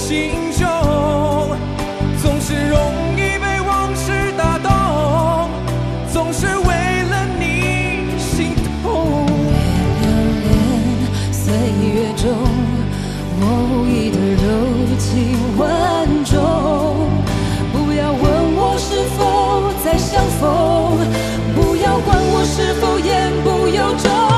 心中，总是容易被往事打动，总是为了你心痛。 别留恋岁月中某一的柔情万种，不要问我是否再相逢，不要管我是否言不由衷。